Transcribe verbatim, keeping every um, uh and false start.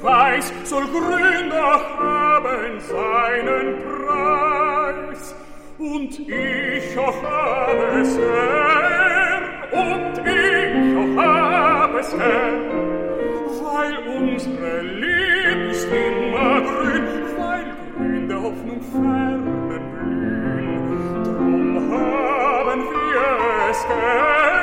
weiß, soll grün doch haben seinen Preis. Und ich auch habe es Herr, und ich auch habe es Herr, weil unsere Lieb ist immer grün, weil grün der Hoffnung Fernen blühen. Drum haben wir es gern,